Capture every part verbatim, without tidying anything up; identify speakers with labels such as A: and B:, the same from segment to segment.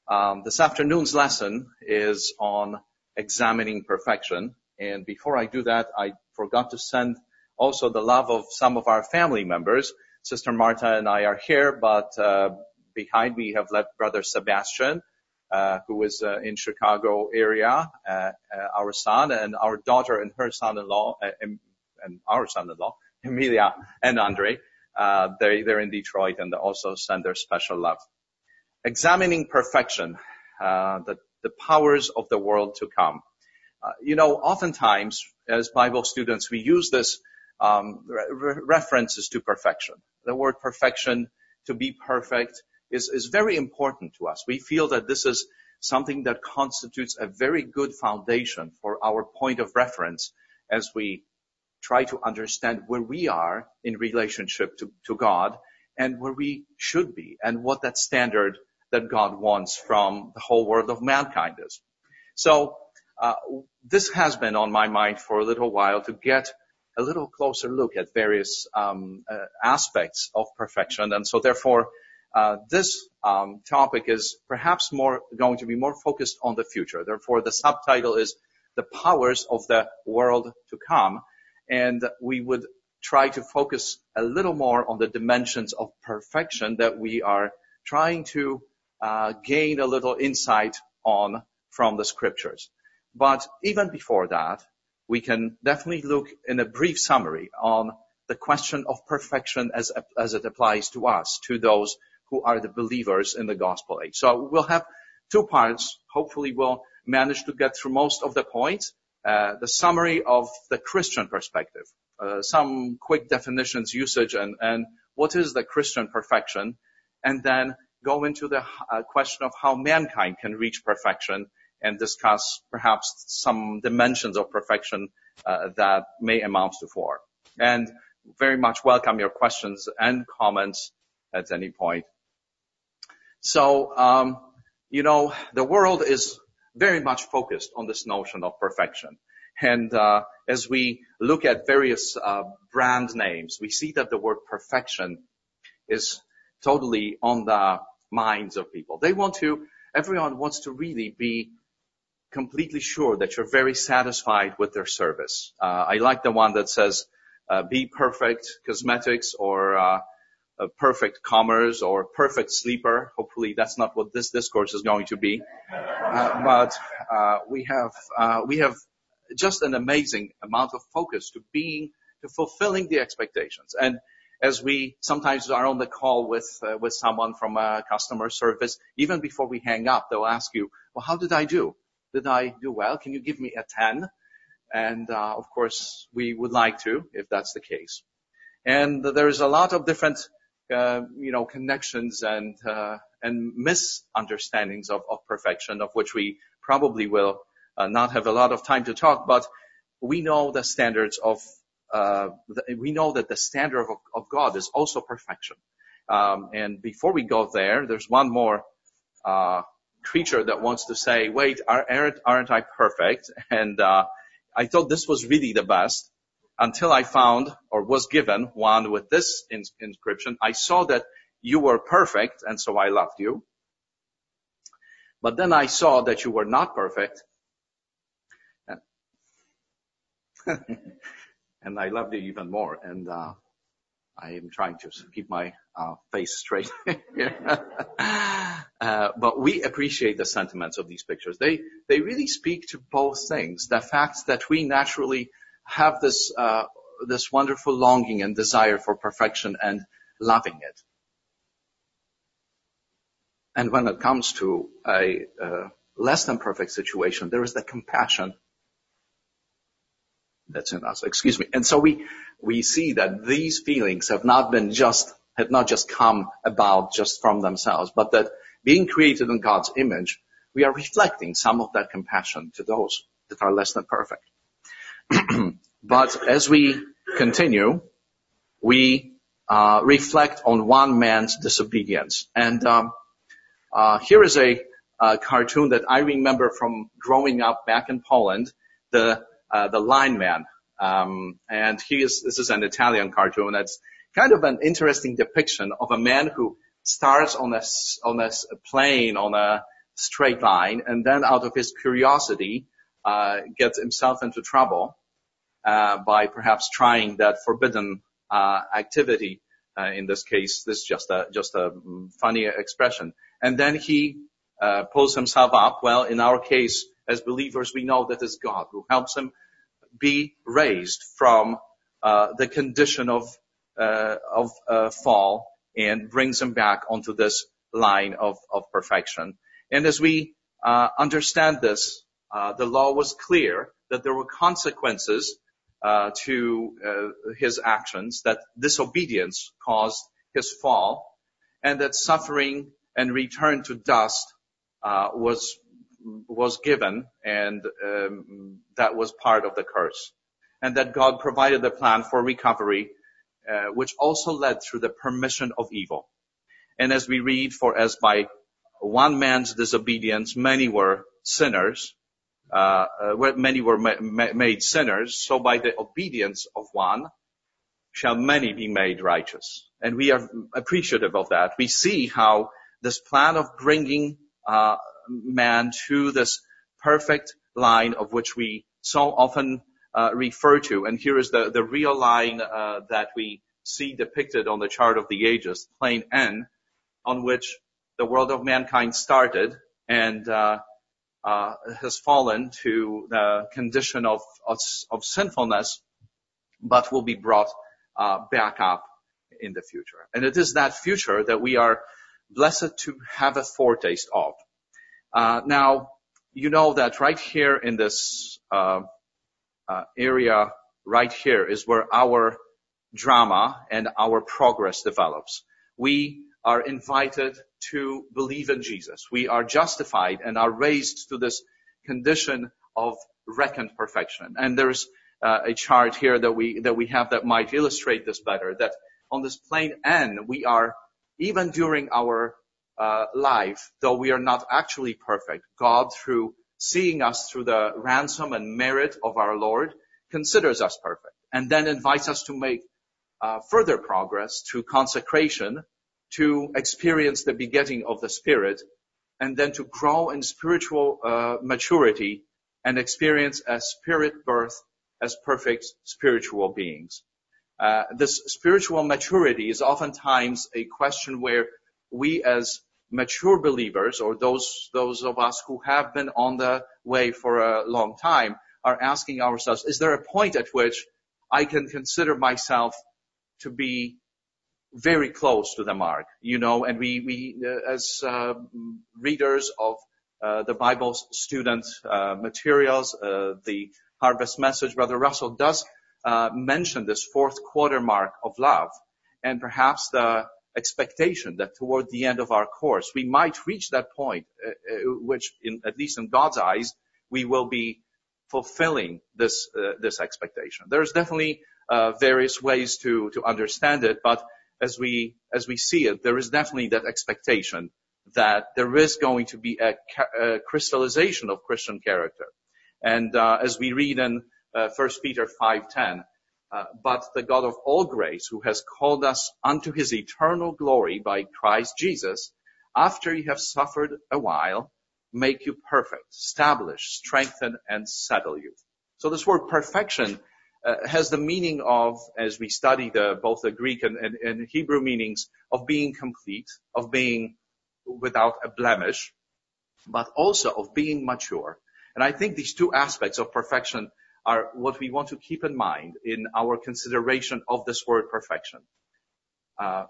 A: Um, this afternoon's lesson is on examining perfection. And before I do that, I forgot to send also the love of some of our family members. Sister Marta and I are here, but uh, behind we have left Brother Sebastian, uh, who is uh, in Chicago area, uh, uh, our son, and our daughter and her son-in-law, uh, and, and our son-in-law, Emilia and Andre. Uh, they, they're in Detroit, and they also send their special love. Examining perfection, uh, the, the powers of the world to come. Uh, you know, oftentimes as Bible students, we use this um, re- references to perfection. The word perfection, to be perfect, is, is very important to us. We feel that this is something that constitutes a very good foundation for our point of reference as we try to understand where we are in relationship to, to God and where we should be and what that standard that God wants from the whole world of mankind is. So uh, this has been on my mind for a little while to get a little closer look at various um, uh, aspects of perfection. And so therefore, uh, this um, topic is perhaps more going to be more focused on the future. Therefore, the subtitle is The Powers of the World to Come. And we would try to focus a little more on the dimensions of perfection that we are trying to uh, gain a little insight on from the scriptures. But even before that, we can definitely look in a brief summary on the question of perfection as, as it applies to us, to those who are the believers in the gospel age. So we'll have two parts. Hopefully we'll manage to get through most of the points. Uh, the summary of the Christian perspective, uh, some quick definitions, usage, and, and what is the Christian perfection, and then go into the uh, question of how mankind can reach perfection and discuss perhaps some dimensions of perfection uh, that may amount to four. And very much welcome your questions and comments at any point. So, um, you know, the world is very much focused on this notion of perfection. And uh, as we look at various uh, brand names, we see that the word perfection is totally on the minds of people. They want to, everyone wants to really be completely sure that you're very satisfied with their service. Uh, I like the one that says, uh, be perfect cosmetics or uh, uh, perfect commerce or perfect sleeper. Hopefully that's not what this discourse is going to be. Uh, but uh, we have uh, we have just an amazing amount of focus to being, to fulfilling the expectations. And as we sometimes are on the call with uh, with someone from a customer service, even before we hang up, they'll ask you, well, how did I do? Did I do well? Can you give me a ten? And uh, of course, we would like to, if that's the case. And there's a lot of different, uh, you know, connections and uh, and misunderstandings of, of perfection, of which we probably will uh, not have a lot of time to talk. But we know the standards of Uh, we know that the standard of, of God is also perfection. Um, and before we go there, there's one more uh, creature that wants to say, wait, aren't, aren't I perfect? And uh, I thought this was really the best until I found or was given one with this ins- inscription. I saw that you were perfect, and so I loved you. But then I saw that you were not perfect. And I loved you even more. And uh, I am trying to keep my uh, face straight here. uh, but we appreciate the sentiments of these pictures. They they really speak to both things. The fact that we naturally have this uh, this wonderful longing and desire for perfection and loving it. And when it comes to a uh, less than perfect situation, there is the compassion that's in us. Excuse me. And so we, we see that these feelings have not been just, have not just come about just from themselves, but that being created in God's image, we are reflecting some of that compassion to those that are less than perfect. But as we continue, we, uh, reflect on one man's disobedience. And, um, uh, here is a, a cartoon that I remember from growing up back in Poland. The Uh, the lineman, um, and he is, this is an Italian cartoon. That's kind of an interesting depiction of a man who starts on a, on a plane, on a, straight line, and then out of his curiosity, uh, gets himself into trouble, uh, by perhaps trying that forbidden, uh, activity. Uh, in this case, this is just a, just a funny expression. And then he, uh, pulls himself up. Well, in our case, as believers, we know that it's God who helps him be raised from, uh, the condition of, uh, of, uh, fall and brings him back onto this line of, of perfection. And as we, uh, understand this, uh, the law was clear that there were consequences Uh, to uh, his actions, that disobedience caused his fall, and that suffering and return to dust uh, was was given, and um, that was part of the curse, and that God provided a plan for recovery, uh, which also led through the permission of evil. And as we read, for as by one man's disobedience many were sinners, Uh, uh, many were ma- ma- made sinners, so by the obedience of one shall many be made righteous. And we are appreciative of that. We see how this plan of bringing uh, man to this perfect line of which we so often uh, refer to, and here is the, the real line uh, that we see depicted on the chart of the ages, plain N, on which the world of mankind started, and uh, Uh, has fallen to the condition of, of, of sinfulness, but will be brought uh, back up in the future. And it is that future that we are blessed to have a foretaste of. Uh, now, you know that right here in this uh, uh, area, right here is where our drama and our progress develops. We are invited to believe in Jesus. We are justified and are raised to this condition of reckoned perfection. And there's uh, a chart here that we that we have that might illustrate this better, that on this plane N, we are, even during our uh, life, though we are not actually perfect, God, through seeing us through the ransom and merit of our Lord, considers us perfect, and then invites us to make uh, further progress through consecration, to experience the begetting of the Spirit, and then to grow in spiritual uh, maturity and experience a spirit birth as perfect spiritual beings. Uh, this spiritual maturity is oftentimes a question where we as mature believers, or those those of us who have been on the way for a long time, are asking ourselves, is there a point at which I can consider myself to be very close to the mark, you know, and we, we uh, as uh, readers of uh, the Bible student uh, materials, uh, the Harvest Message, Brother Russell does uh, mention this fourth quarter mark of love, and perhaps the expectation that toward the end of our course, we might reach that point, uh, uh, which, in, at least in God's eyes, we will be fulfilling this uh, this expectation. There's definitely uh, various ways to to understand it, but As we, as we see it, there is definitely that expectation that there is going to be a, a crystallization of Christian character. And, uh, as we read in, uh, First Peter five ten, uh, but the God of all grace, who has called us unto his eternal glory by Christ Jesus, after you have suffered a while, make you perfect, establish, strengthen, and settle you. So this word perfection Uh, has the meaning of, as we study the, both the Greek and, and, and Hebrew meanings, of being complete, of being without a blemish, but also of being mature. And I think these two aspects of perfection are what we want to keep in mind in our consideration of this word perfection. Uh,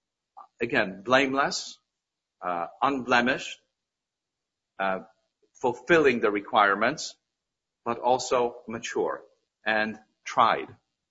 A: again, blameless, uh, unblemished, uh, fulfilling the requirements, but also mature and tried.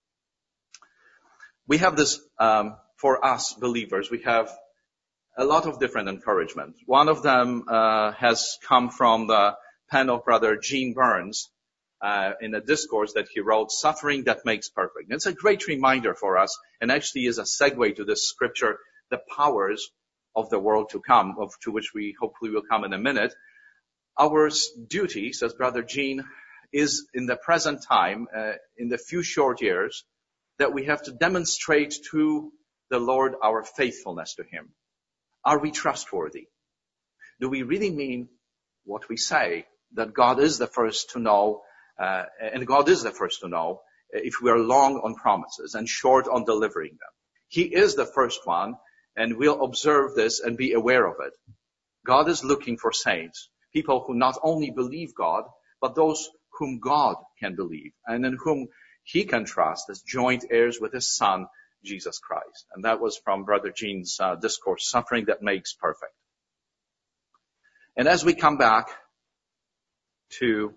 A: We have this, um, for us believers, we have a lot of different encouragement. One of them uh, has come from the pen of Brother Gene Burns uh, in a discourse that he wrote, Suffering That Makes Perfect. And it's a great reminder for us, and actually is a segue to this scripture, the powers of the world to come, of to which we hopefully will come in a minute. Our duty, says Brother Gene, is in the present time, uh, in the few short years, that we have to demonstrate to the Lord our faithfulness to him. Are we trustworthy? do we really mean what we say, that God is the first to know, uh, and God is the first to know if we are long on promises and short on delivering them. He is the first one, and we'll observe this and be aware of it. God is looking for saints, people who not only believe God, but those whom God can believe and in whom he can trust as joint heirs with his Son, Jesus Christ. And that was from Brother Gene's uh, discourse, Suffering That Makes Perfect. And as we come back to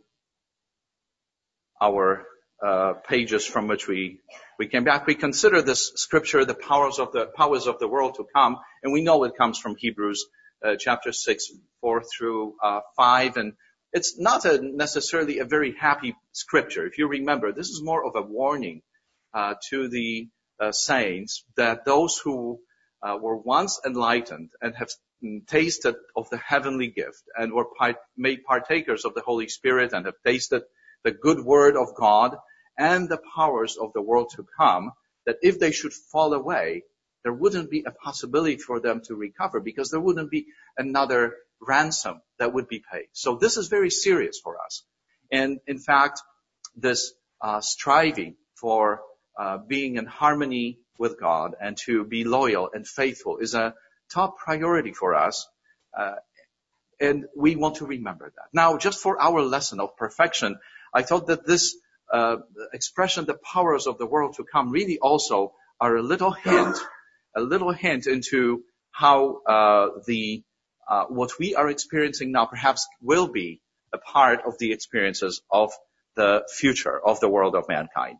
A: our uh, pages from which we we came back, we consider this scripture, the powers of the powers of the world to come, and we know it comes from Hebrews uh, chapter six, four through uh, five, and it's not a necessarily a very happy scripture. If you remember, this is more of a warning uh, to the uh, saints that those who uh, were once enlightened and have tasted of the heavenly gift and were part- made partakers of the Holy Spirit and have tasted the good word of God and the powers of the world to come, that if they should fall away, there wouldn't be a possibility for them to recover because there wouldn't be another ransom that would be paid. So this is very serious for us. And in fact, this uh, striving for uh, being in harmony with God and to be loyal and faithful is a top priority for us. Uh, and we want to remember that. Now, just for our lesson of perfection, I thought that this uh, expression, the powers of the world to come, really also are a little hint, a little hint into how uh, the uh, what we are experiencing now perhaps will be a part of the experiences of the future of the world of mankind.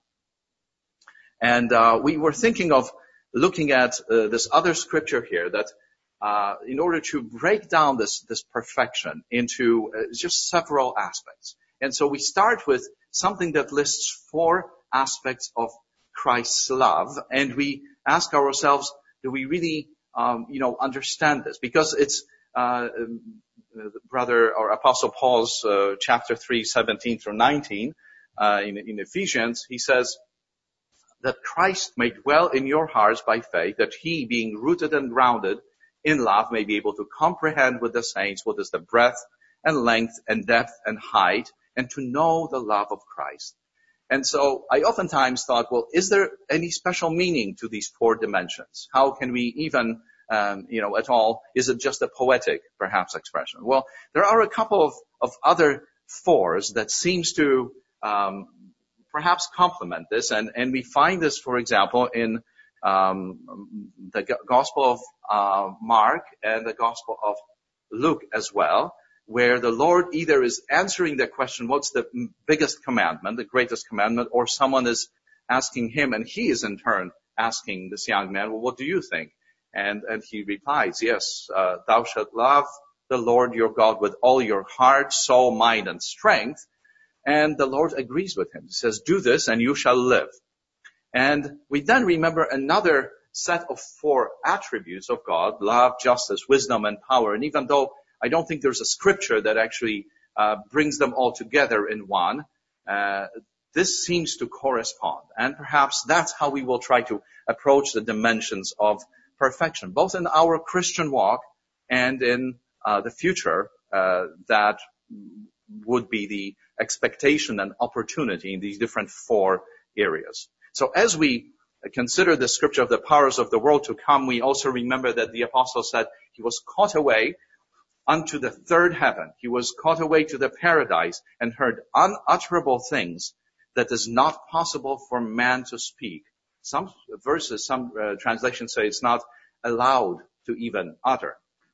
A: And uh, we were thinking of looking at uh, this other scripture here that uh, in order to break down this this perfection into uh, just several aspects. And so we start with something that lists four aspects of Christ's love, and we ask ourselves, do we really, um, you know, understand this? Because it's uh, brother or Apostle Paul's uh, chapter three, seventeen through nineteen uh, in, in Ephesians. He says that Christ may dwell in your hearts by faith, that he, being rooted and grounded in love, may be able to comprehend with the saints what is the breadth and length and depth and height, and to know the love of Christ. And so I oftentimes thought, well, is there any special meaning to these four dimensions? How can we even, um, you know, at all, is it just a poetic, perhaps, expression? Well, there are a couple of, of other fours that seems to um, perhaps complement this, and, and we find this, for example, in um, the Gospel of uh, Mark and the Gospel of Luke as well, where the Lord either is answering the question, what's the biggest commandment, the greatest commandment, or someone is asking him, and he is in turn asking this young man, well, what do you think? And, and he replies, yes, uh, thou shalt love the Lord your God with all your heart, soul, mind, and strength. And the Lord agrees with him. He says, do this and you shall live. And we then remember another set of four attributes of God, love, justice, wisdom, and power. And even though I don't think there's a scripture that actually uh, brings them all together in one, uh, this seems to correspond. And perhaps that's how we will try to approach the dimensions of perfection, both in our Christian walk and in uh, the future uh, that would be the expectation and opportunity in these different four areas. So as we consider the scripture of the powers of the world to come, we also remember that the apostle said he was caught away unto the third heaven. He was caught away to the paradise and heard unutterable things that is not possible for man to speak. Some verses, some uh, translations say it's not allowed to even utter.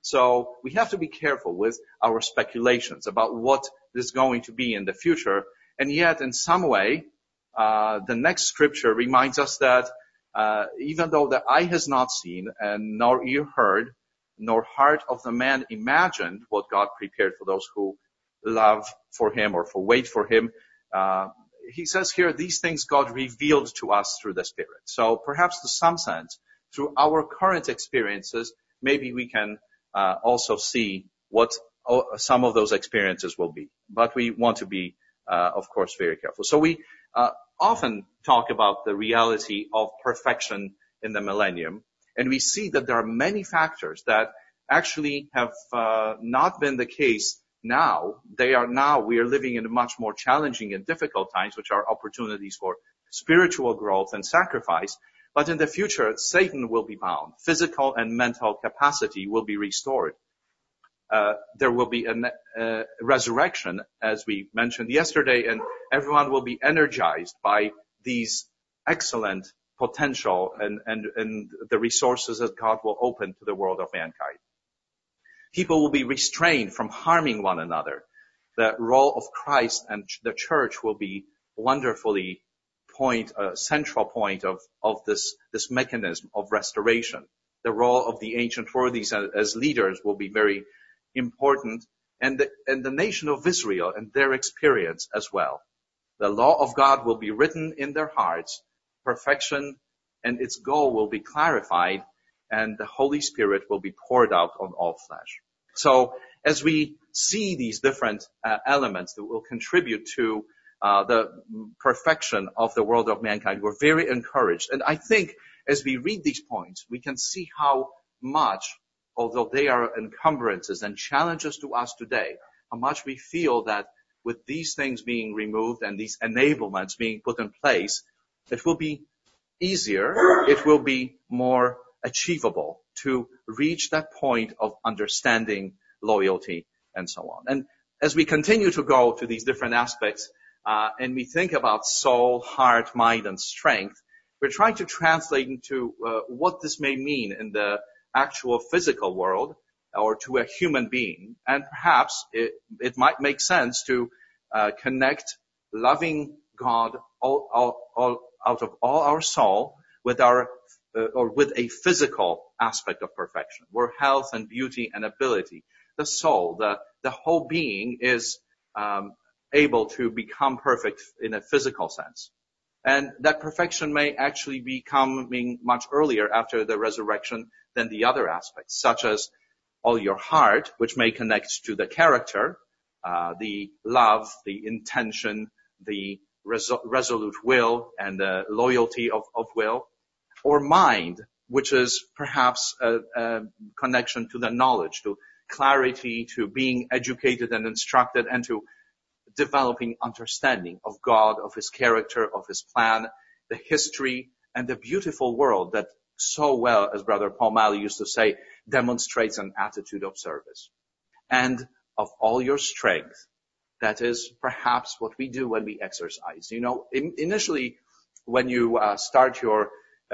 A: So we have to be careful with our speculations about what is going to be in the future. And yet, in some way, uh, the next scripture reminds us that uh, even though the eye has not seen and nor ear heard, nor heart of the man imagined what God prepared for those who love for him or for wait for him, uh, he says here, these things God revealed to us through the Spirit. So perhaps to some sense, through our current experiences, maybe we can uh, also see what some of those experiences will be. But we want to be, uh, of course, very careful. So we uh, often talk about the reality of perfection in the millennium, and we see that there are many factors that actually have uh, not been the case now. They are now, we are living in much more challenging and difficult times, which are opportunities for spiritual growth and sacrifice. But in the future, Satan will be bound. Physical and mental capacity will be restored. Uh, there will be a uh, resurrection, as we mentioned yesterday, and everyone will be energized by these excellent potential and, and, and the resources that God will open to the world of mankind. People will be restrained from harming one another. The role of Christ and the church will be wonderfully point, a central point of, of this, this mechanism of restoration. The role of the ancient worthies as, as leaders will be very important, and the, and the nation of Israel and their experience as well. The law of God will be written in their hearts, perfection and its goal will be clarified, and the Holy Spirit will be poured out on all flesh. So as we see these different uh, elements that will contribute to uh, the perfection of the world of mankind, we're very encouraged. And I think as we read these points, we can see how much, although they are encumbrances and challenges to us today, how much we feel that with these things being removed and these enablements being put in place, it will be easier, it will be more achievable to reach that point of understanding, loyalty, and so on. And as we continue to go to these different aspects, uh, and we think about soul, heart, mind, and strength, we're trying to translate into uh, what this may mean in the actual physical world or to a human being. And perhaps it, it might make sense to uh, connect loving God all, all, all, out of all our soul with our uh, or with a physical aspect of perfection, where health and beauty and ability, the soul, the, the whole being is um, able to become perfect in a physical sense. And that perfection may actually be coming much earlier after the resurrection than the other aspects, such as all your heart, which may connect to the character, uh, the love, the intention, the resol- resolute will, and the loyalty of, of will, or mind, which is perhaps a, a connection to the knowledge, to clarity, to being educated and instructed, and to developing understanding of God, of His character, of His plan, the history, and the beautiful world that so well, as Brother Paul Malley used to say, demonstrates an attitude of service. And of all your strength, that is perhaps what we do when we exercise. You know, in, initially, when you uh, start your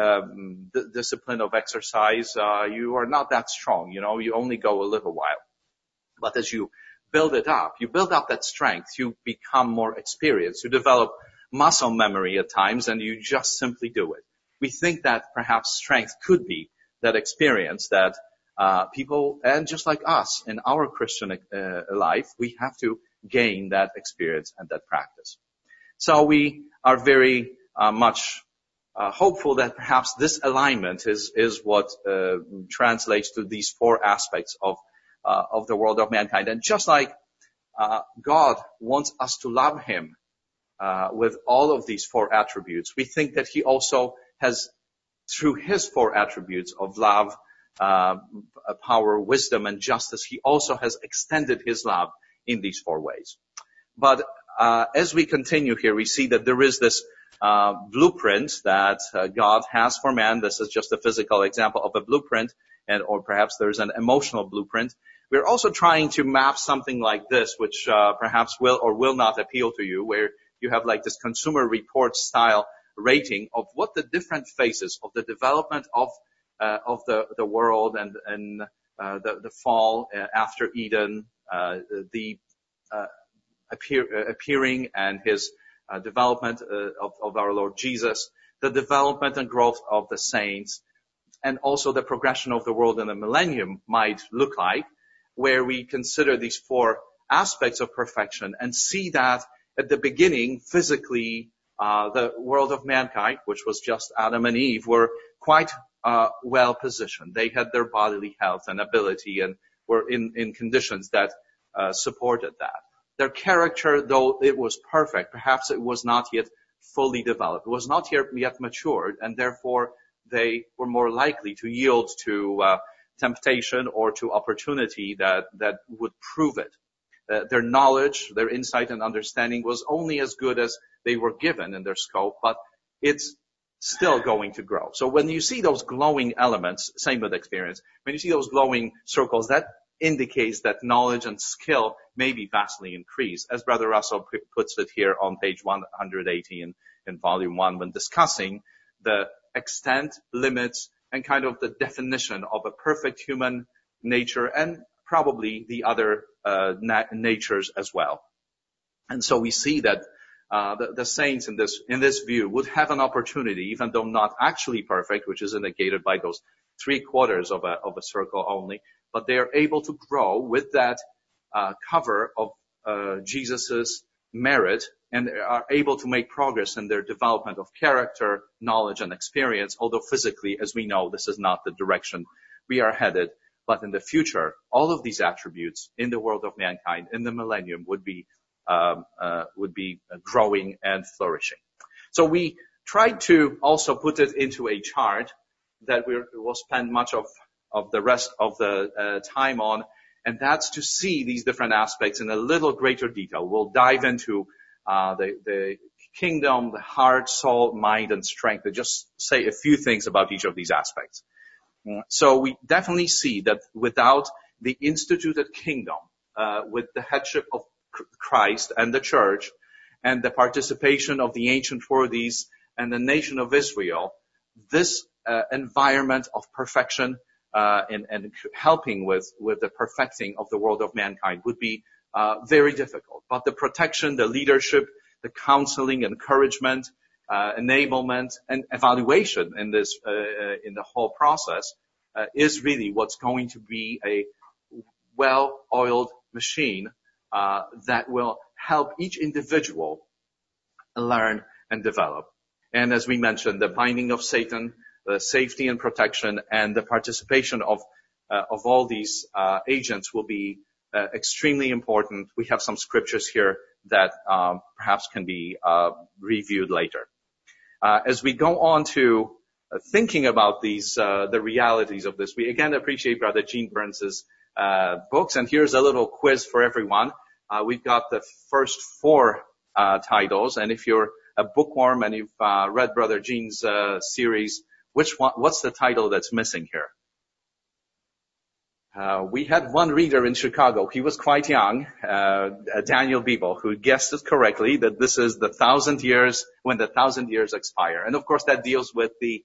A: um, d- discipline of exercise, uh, you are not that strong. You know, you only go a little while. But as you build it up, you build up that strength, you become more experienced, you develop muscle memory at times, and you just simply do it. We think that perhaps strength could be that experience that uh, people, and just like us in our Christian uh, life, we have to gain that experience and that practice. So we are very uh, much uh, hopeful that perhaps this alignment is is what uh, translates to these four aspects of uh, of the world of mankind. And just like uh, God wants us to love Him uh, with all of these four attributes, we think that He also has, through His four attributes of love, uh, power, wisdom, and justice, He also has extended His love in these four ways. But uh, as we continue here, we see that there is this uh, blueprint that uh, God has for man. This is just a physical example of a blueprint, and or perhaps there's an emotional blueprint. We're also trying to map something like this, which uh, perhaps will or will not appeal to you, where you have like this consumer report style rating of what the different phases of the development of uh, of the the world and and uh, the the fall uh, after Eden, uh, the uh, appear, uh, appearing and His uh, development uh, of, of our Lord Jesus, the development and growth of the saints, and also the progression of the world in the millennium might look like, where we consider these four aspects of perfection and see that at the beginning, physically, uh, the world of mankind, which was just Adam and Eve, were quite uh, well positioned. They had their bodily health and ability and were in, in conditions that uh, supported that. Their character, though it was perfect, perhaps it was not yet fully developed. It was not yet, yet matured, and therefore they were more likely to yield to uh, temptation or to opportunity that, that would prove it. Uh, their knowledge, their insight and understanding was only as good as they were given in their scope, but it's still going to grow. So when you see those glowing elements, same with experience, when you see those glowing circles, that indicates that knowledge and skill may be vastly increased, as Brother Russell p- puts it here on page one hundred eighty in, in volume one, when discussing the extent, limits, and kind of the definition of a perfect human nature and probably the other uh, na- natures as well. And so we see that uh, the, the saints in this in this view would have an opportunity, even though not actually perfect, which is indicated by those three quarters of a of a circle only, but they are able to grow with that uh, cover of uh, Jesus's merit, and are able to make progress in their development of character, knowledge, and experience, although physically, as we know, this is not the direction we are headed. But in the future, all of these attributes in the world of mankind, in the millennium, would be um, uh, would be growing and flourishing. So we tried to also put it into a chart that we will spend much of, of the rest of the uh, time on, and that's to see these different aspects in a little greater detail. We'll dive into uh, the, the kingdom, the heart, soul, mind, and strength, and just say a few things about each of these aspects. So we definitely see that without the instituted kingdom, uh, with the headship of Christ and the church, and the participation of the ancient worthies and the nation of Israel, this uh, environment of perfection uh, and, and helping with, with the perfecting of the world of mankind would be uh, very difficult. But the protection, the leadership, the counseling, encouragement, Uh, enablement and evaluation in this, uh, in the whole process, uh, is really what's going to be a well-oiled machine, uh, that will help each individual learn and develop. And as we mentioned, the binding of Satan, the safety and protection, and the participation of, uh, of all these, uh, agents will be, uh, extremely important. We have some scriptures here that, um, perhaps can be, uh, reviewed later. Uh, as we go on to uh, thinking about these, uh, the realities of this, we again appreciate Brother Gene Burns' uh, books. And here's a little quiz for everyone. Uh, we've got the first four uh, titles, and if you're a bookworm and you've uh, read Brother Gene's uh, series, which one? What's the title that's missing here? Uh, we had one reader in Chicago. He was quite young, uh, Daniel Beeble, who guessed it correctly that this is the thousand years, when the thousand years expire. And of course that deals with the,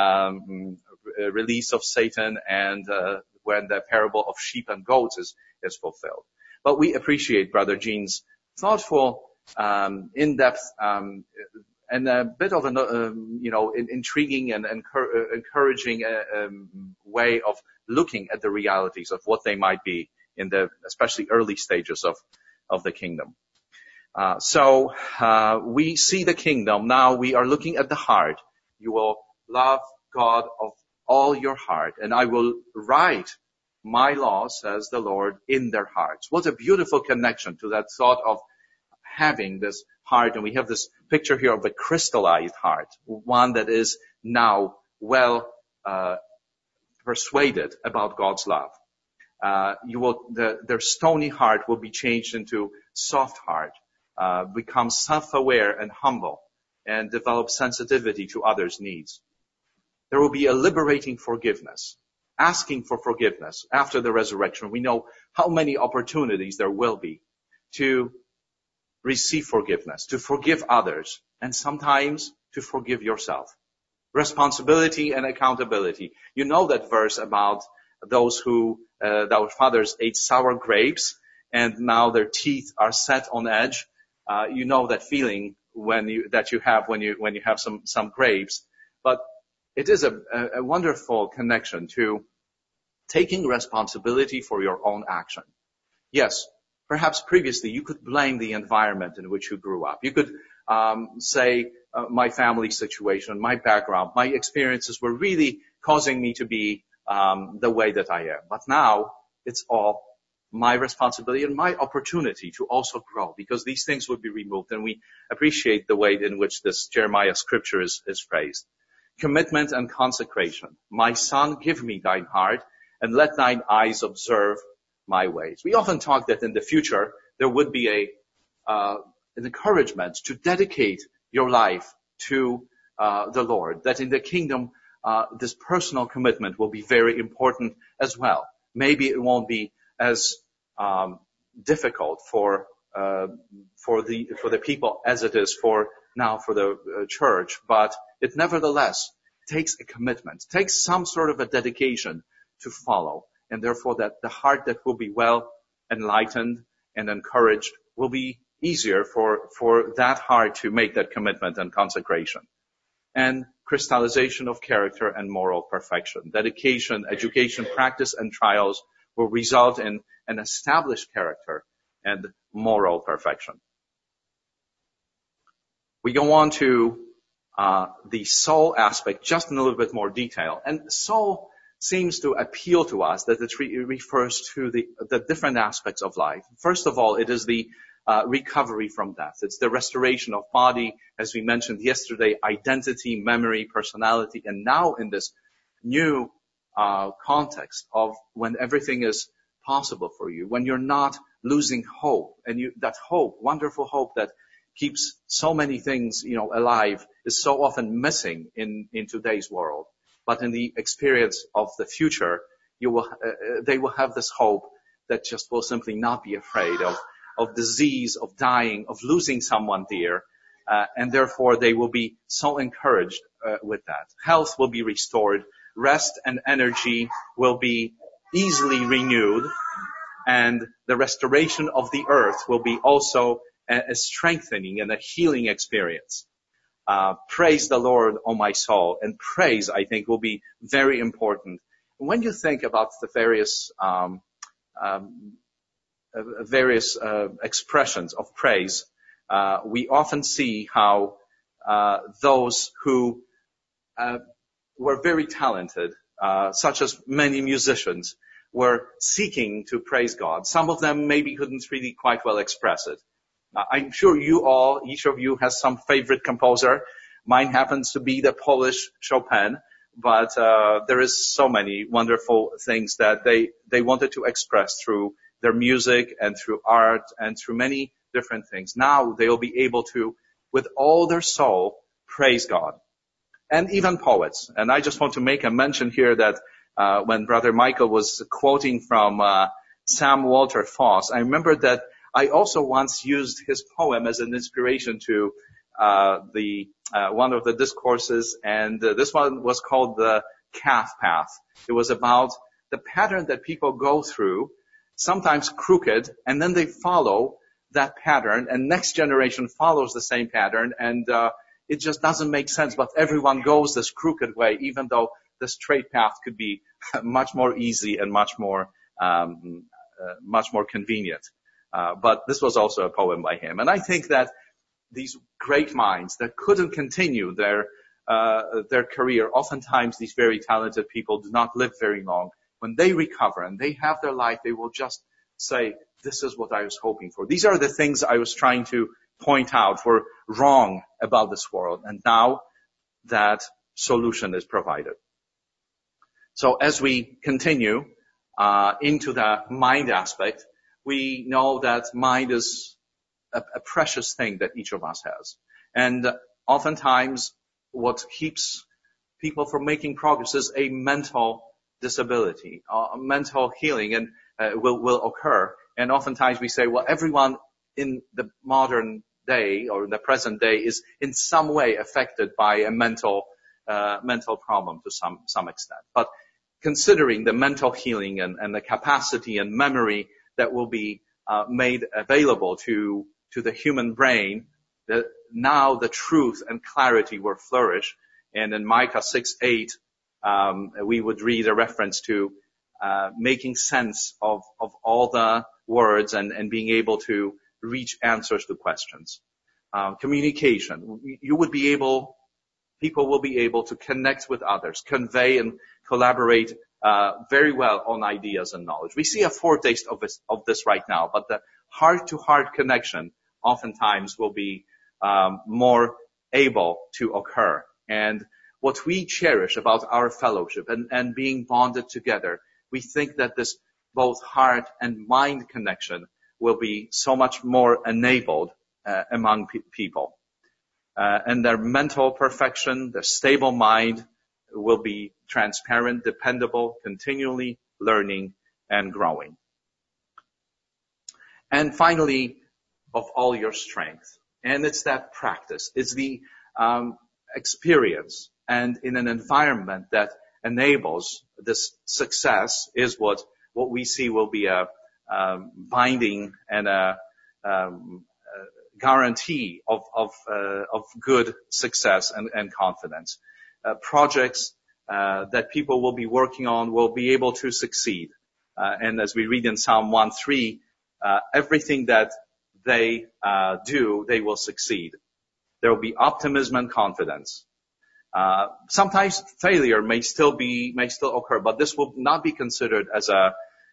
A: um, release of Satan and, uh, when the parable of sheep and goats is, is fulfilled. But we appreciate Brother Gene's thoughtful, um, in-depth, um, and a bit of an, um, you know, intriguing and encur- encouraging, uh, um, way of looking at the realities of what they might be in the especially early stages of, of the kingdom. Uh, so uh, we see the kingdom. Now we are looking at the heart. You will love God of all your heart, and I will write my law, says the Lord, in their hearts. What a beautiful connection to that thought of having this heart. And we have this picture here of a crystallized heart, one that is now well uh persuaded about God's love. Uh, you will, the, their stony heart will be changed into soft heart, uh, become self-aware and humble, and develop sensitivity to others' needs. There will be a liberating forgiveness, asking for forgiveness after the resurrection. We know how many opportunities there will be to receive forgiveness, to forgive others, and sometimes to forgive yourself. Responsibility and accountability. You know that verse about those who, uh, our fathers ate sour grapes and now their teeth are set on edge. Uh, you know that feeling when you, that you have when you, when you have some, some grapes. But it is a, a wonderful connection to taking responsibility for your own action. Yes, perhaps previously you could blame the environment in which you grew up. You could, um, say, Uh, my family situation, my background, my experiences were really causing me to be um, the way that I am. But now it's all my responsibility and my opportunity to also grow, because these things would be removed. And we appreciate the way in which this Jeremiah scripture is, is phrased. Commitment and consecration. My son, give me thine heart and let thine eyes observe my ways. We often talk that in the future there would be a uh, an encouragement to dedicate your life to uh, the Lord, that in the kingdom uh, this personal commitment will be very important as well. Maybe it won't be as um, difficult for uh, for the for the people as it is for now for the uh, church, but it nevertheless takes a commitment, takes some sort of a dedication to follow, and therefore that the heart that will be well enlightened and encouraged will be easier for for that heart to make that commitment and consecration. And crystallization of character and moral perfection. Dedication, education, practice, and trials will result in an established character and moral perfection. We go on to uh, the soul aspect, just in a little bit more detail. And soul seems to appeal to us that it re- refers to the, the different aspects of life. First of all, it is the uh, recovery from death. It's the restoration of body, as we mentioned yesterday, identity, memory, personality, and now in this new uh, context of when everything is possible for you, when you're not losing hope, and you, that hope, wonderful hope that keeps so many things, you know, alive, is so often missing in, in today's world. But in the experience of the future, you will, uh, they will have this hope that just will simply not be afraid of, of disease, of dying, of losing someone dear, uh, and therefore they will be so encouraged uh, with that. Health will be restored, rest and energy will be easily renewed, and the restoration of the earth will be also a, a strengthening and a healing experience. Uh, praise the Lord, O my soul. And praise, I think, will be very important. When you think about the various um, um, uh, various uh, expressions of praise, uh, we often see how uh, those who uh, were very talented, uh, such as many musicians, were seeking to praise God. Some of them maybe couldn't really quite well express it. Uh, I'm sure you all, each of you has some favorite composer. Mine happens to be the Polish Chopin, but uh, there is so many wonderful things that they, they wanted to express through their music and through art and through many different things. Now they'll be able to, with all their soul, praise God. And even poets. And I just want to make a mention here that uh, when Brother Michael was quoting from uh, Sam Walter Foss, I remember that I also once used his poem as an inspiration to uh, the uh, one of the discourses, and uh, this one was called the calf path. It was about the pattern that people go through, sometimes crooked, and then they follow that pattern, and next generation follows the same pattern, and uh, it just doesn't make sense, but everyone goes this crooked way, even though the straight path could be much more easy and much more um, uh, much more convenient. Uh, but this was also a poem by him. And I think that these great minds that couldn't continue their uh, their career, oftentimes these very talented people do not live very long. When they recover and they have their life, they will just say, this is what I was hoping for. These are the things I was trying to point out were wrong about this world. And now that solution is provided. So as we continue uh, into the mind aspect, we know that mind is a, a precious thing that each of us has. And uh, oftentimes what keeps people from making progress is a mental disability, uh, mental healing and uh, will, will occur. And oftentimes we say, well, everyone in the modern day or in the present day is in some way affected by a mental, uh, mental problem to some, some extent. But considering the mental healing and, and the capacity and memory that will be uh, made available to to the human brain, that now the truth and clarity will flourish. And in Micah six eight, um, we would read a reference to uh, making sense of of all the words and, and being able to reach answers to questions. Uh, communication. You would be able, people will be able to connect with others, convey and collaborate uh, very well on ideas and knowledge. We see a foretaste of this, of this right now, but the heart-to-heart connection oftentimes will be um, more able to occur. And what we cherish about our fellowship and, and being bonded together, we think that this both heart and mind connection will be so much more enabled uh, among pe- people. Uh, and their mental perfection, their stable mind will be transparent, dependable, continually learning and growing. And finally, of all your strength. And it's that practice. It's the um, experience. And in an environment that enables this success is what, what we see will be a um, binding and a, um, a guarantee of, of, uh, of good success and, and confidence. Uh, projects uh, that people will be working on will be able to succeed. Uh, and as we read in Psalm one three, uh, everything that they uh, do, they will succeed. There will be optimism and confidence. Uh, sometimes failure may still be, may still occur, but this will not be considered as a,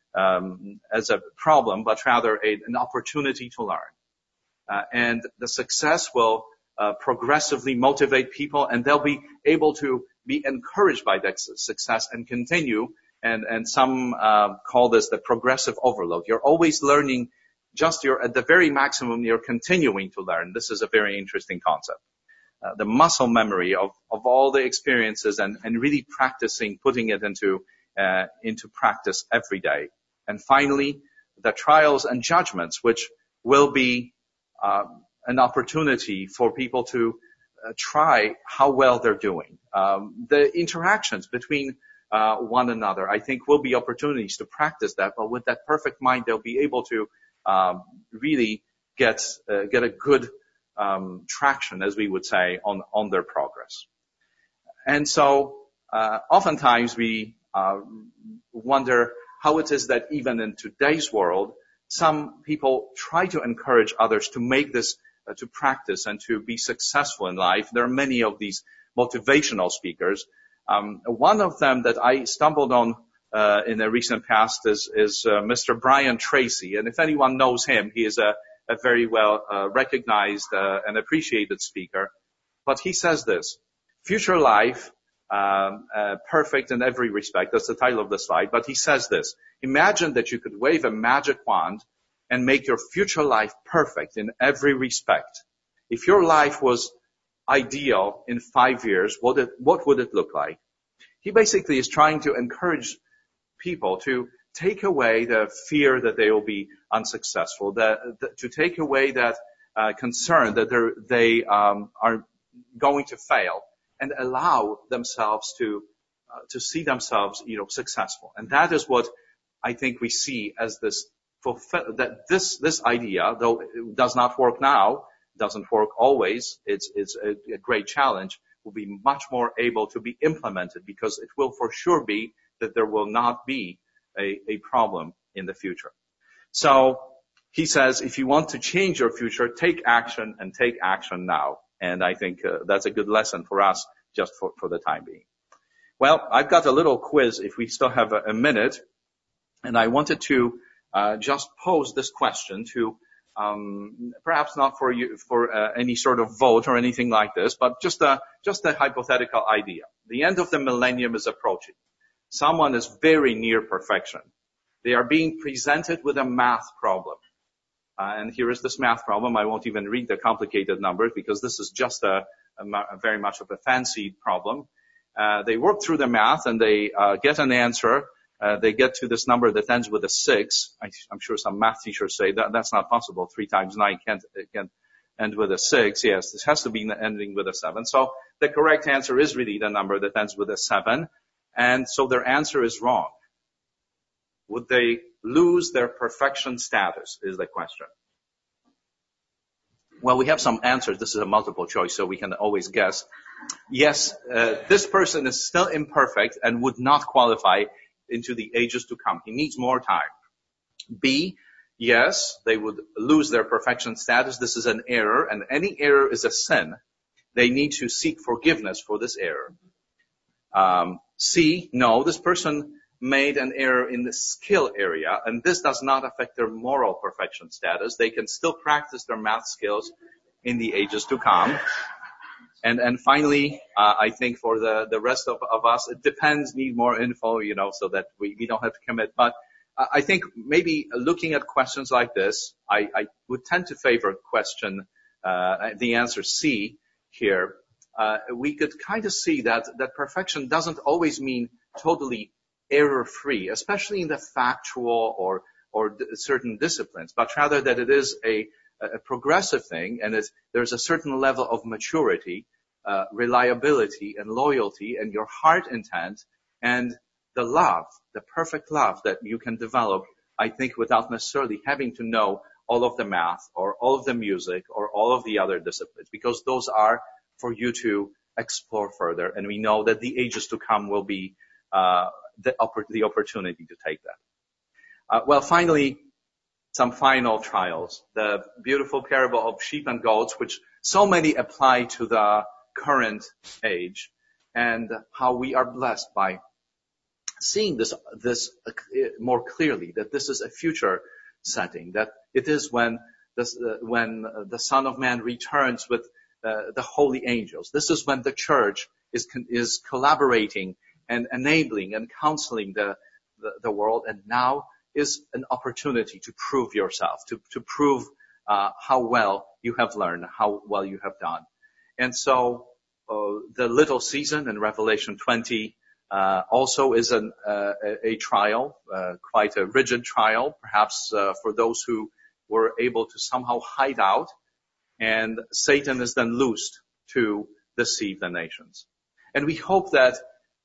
A: um, as a problem, but rather a, an opportunity to learn. Uh, and the success will uh, progressively motivate people, and they'll be able to be encouraged by that success and continue. And, and some uh, call this the progressive overload. You're always learning, just you're at the very maximum, you're continuing to learn. This is a very interesting concept. Uh, the muscle memory of, of all the experiences and, and really practicing, putting it into, uh, into practice every day. And finally, the trials and judgments, which will be, uh, an opportunity for people to uh, try how well they're doing. Um, the interactions between, uh, one another, I think will be opportunities to practice that, but with that perfect mind, they'll be able to, um, really get, uh, get a good Um, traction, as we would say, on, on their progress. And so, uh, oftentimes we, uh, wonder how it is that even in today's world, some people try to encourage others to make this, uh, to practice and to be successful in life. There are many of these motivational speakers. Um, one of them that I stumbled on, uh, in the recent past is, is, uh, Mister Brian Tracy. And if anyone knows him, he is a a very well uh, recognized uh, and appreciated speaker. But he says this, future life, um, uh, perfect in every respect. That's the title of the slide. But he says this, imagine that you could wave a magic wand and make your future life perfect in every respect. If your life was ideal in five years, what, it, what would it look like? He basically is trying to encourage people to take away the fear that they will be unsuccessful, that, that to take away that uh, concern that they um, are going to fail, and allow themselves to uh, to see themselves, you know, successful. And that is what I think we see as this fulfill, that this this idea, though it does not work now, doesn't work always. It's it's a, a great challenge. Will be much more able to be implemented, because it will for sure be that there will not be A, a problem in the future. So he says, if you want to change your future, take action and take action now. And I think uh, that's a good lesson for us just for, for the time being. Well, I've got a little quiz if we still have a, a minute. And I wanted to uh, just pose this question to um, perhaps not for you for uh, any sort of vote or anything like this, but just a, just a hypothetical idea. The end of the millennium is approaching. Someone is very near perfection. They are being presented with a math problem. Uh, and here is this math problem. I won't even read the complicated numbers because this is just a, a, a very much of a fancy problem. Uh, they work through the math and they uh, get an answer. Uh, they get to this number that ends with a six. I, I'm sure some math teachers say that that's not possible. Three times nine can't, can't end with a six. Yes, this has to be ending with a seven. So the correct answer is really the number that ends with a seven. And so their answer is wrong. Would they lose their perfection status is the question. Well, we have some answers. This is a multiple choice, so we can always guess. Yes, uh, this person is still imperfect and would not qualify into the ages to come. He needs more time. B, yes, they would lose their perfection status. This is an error, and any error is a sin. They need to seek forgiveness for this error. Um, C, no, this person made an error in the skill area, and this does not affect their moral perfection status. They can still practice their math skills in the ages to come. And, and finally, uh, I think for the, the rest of, of us, it depends, need more info, you know, so that we, we don't have to commit. But uh, I think maybe looking at questions like this, I, I would tend to favor question, uh, the answer C here. Uh, we could kind of see that, that perfection doesn't always mean totally error-free, especially in the factual or, or d- certain disciplines, but rather that it is a, a progressive thing, and it's, there's a certain level of maturity, uh, reliability and loyalty and your heart intent and the love, the perfect love that you can develop, I think, without necessarily having to know all of the math or all of the music or all of the other disciplines, because those are for you to explore further. And we know that the ages to come will be uh, the, oppor- the opportunity to take that. Uh, well, finally, some final trials. The beautiful parable of sheep and goats, which so many apply to the current age, and how we are blessed by seeing this, this more clearly, that this is a future setting, that it is when this, uh, when the Son of Man returns with uh, the holy angels. This is when the church is, is collaborating and enabling and counseling the, the, the world, and now is an opportunity to prove yourself, to, to prove uh, how well you have learned, how well you have done. And so uh, the little season in Revelation twenty uh, also is an, uh, a, a trial, uh, quite a rigid trial, perhaps uh, for those who were able to somehow hide out, and Satan is then loosed to deceive the nations. And we hope that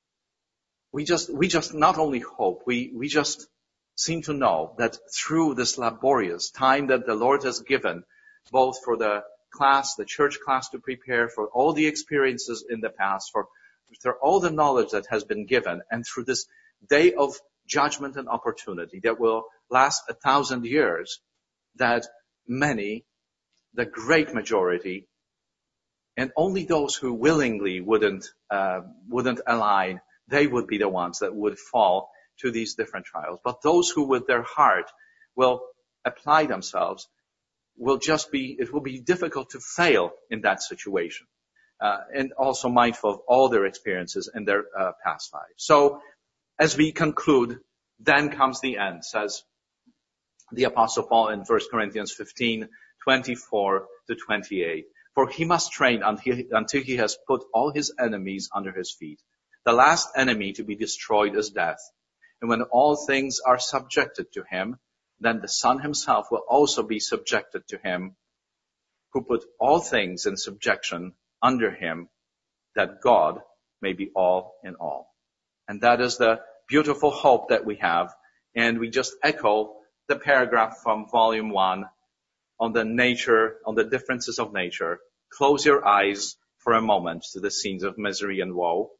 A: we just, we just not only hope, we, we just seem to know that through this laborious time that the Lord has given, both for the class, the church class to prepare, for all the experiences in the past, for, for all the knowledge that has been given, and through this day of judgment and opportunity that will last a thousand years, that many, the great majority, and only those who willingly wouldn't, uh, wouldn't align, they would be the ones that would fall to these different trials. But those who with their heart will apply themselves will just be, it will be difficult to fail in that situation. Uh, and also mindful of all their experiences in their uh, past lives. So as we conclude, then comes the end, says the Apostle Paul in First Corinthians fifteen, twenty-four to twenty-eight. For he must train until he, until he has put all his enemies under his feet. The last enemy to be destroyed is death. And when all things are subjected to him, then the Son himself will also be subjected to him, who put all things in subjection under him, that God may be all in all. And that is the beautiful hope that we have. And we just echo the paragraph from volume one on the nature, on the differences of nature. Close your eyes for a moment to the scenes of misery and woe.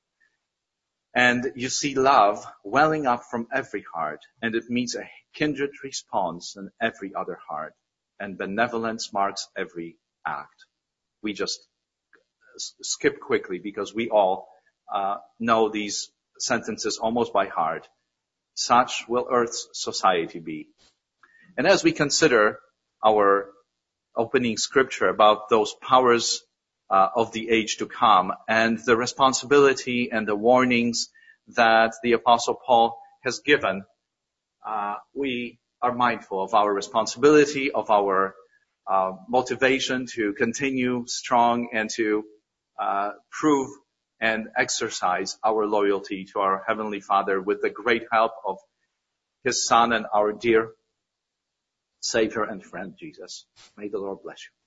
A: And you see love welling up from every heart, and it meets a kindred response in every other heart, and benevolence marks every act. We just skip quickly because we all uh, know these sentences almost by heart. Such will Earth's society be. And as we consider our opening scripture about those powers uh, of the age to come and the responsibility and the warnings that the Apostle Paul has given, uh, we are mindful of our responsibility, of our uh, motivation to continue strong and to uh, prove and exercise our loyalty to our Heavenly Father with the great help of His Son and our dear Savior and friend, Jesus. May the Lord bless you.